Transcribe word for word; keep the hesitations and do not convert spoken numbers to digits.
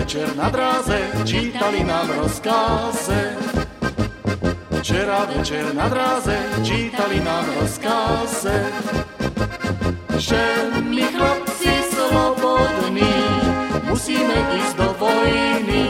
večer na dráze čítali nám rozkaze. Včera večer na dráze čítali nám rozkaze, že my chlapci slobodní musíme ísť do vojny.